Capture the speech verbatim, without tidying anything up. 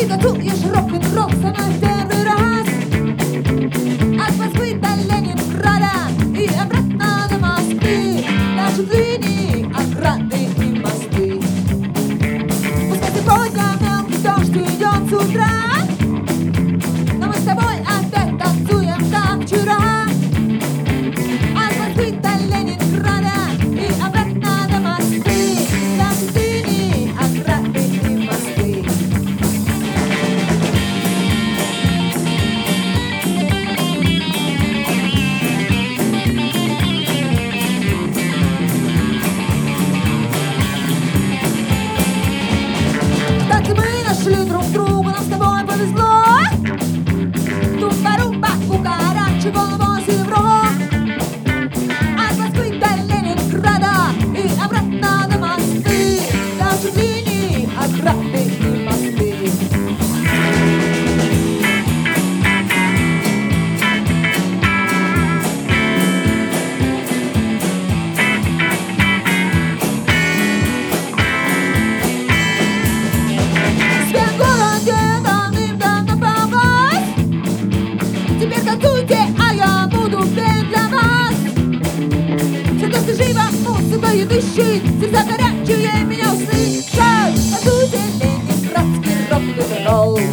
И танцуешь рок-н-ролл со мной первый раз. От Москвы до Ленинграда и обратно до Москвы. Наши линии охраны и мосты. Пускай сегодня мелкий дождь идет с утра, но мы с тобой опять танцуем, как вчера. От Москвы до Ленинграда и обратно до Москвы. Наши линии охраны и мосты. Так и мы нашли друг друга, нам с тобой повезло. Тумба-румба, кукарачи, восемь рок. От Москвы до Ленинграда и обратно до Москвы. Наши линии охраны и мосты. Свет в городе давным-давно погас. Теперь танцуйте, а я буду петь для вас. Все то, что живо, музыка и дышит, сердца горячие меня услышат. Танцуйте ленинградский рок-н-ролл.